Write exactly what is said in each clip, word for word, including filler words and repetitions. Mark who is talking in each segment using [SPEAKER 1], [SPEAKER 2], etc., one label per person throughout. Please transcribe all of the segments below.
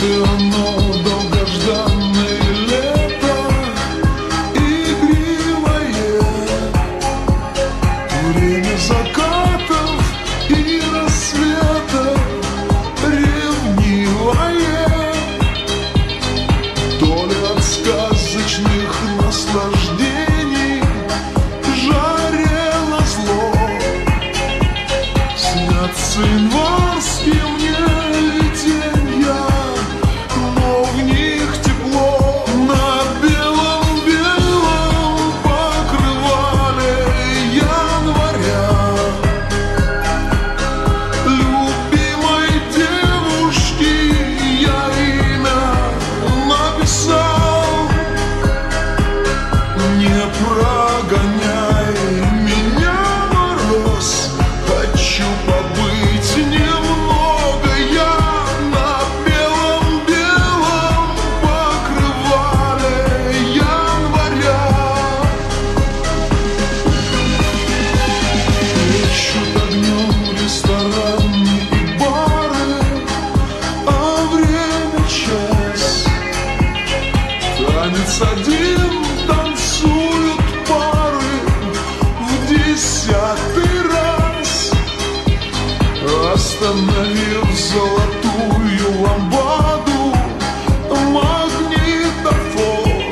[SPEAKER 1] и оно долгожданное лето, игривое, время закатов и рассветов, ревнивое, то ли от сказочных наслаждений жарело зло. Снятся январские мне виденья, но в них тепло. На белом-белом покрывале января любимой девушки я имя написал. Не прогоняй меня, мороз, хочу побыть немного я на белом-белом покрывале января. Плещут огнем рестораны и бары, а время час. Танец один танцуют пары в десятый раз. Остановив золотую ламбаду, магнитофон,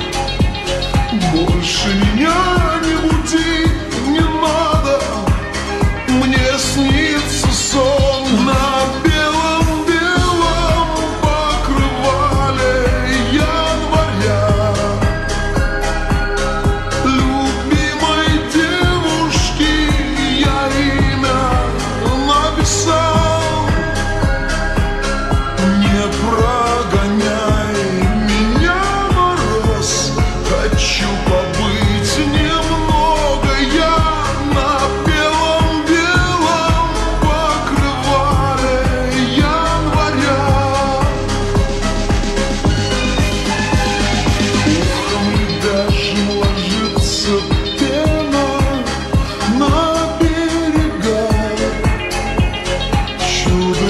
[SPEAKER 1] больше меня не буди, не надо, мне снится сон. На белом-белом покрывале января любимой девушки я имя написал. Не прогоняй меня, мороз, хочу побыть немного я на белом-белом покрывале января. Ухом лебяжьим ложится пена на берега, чудо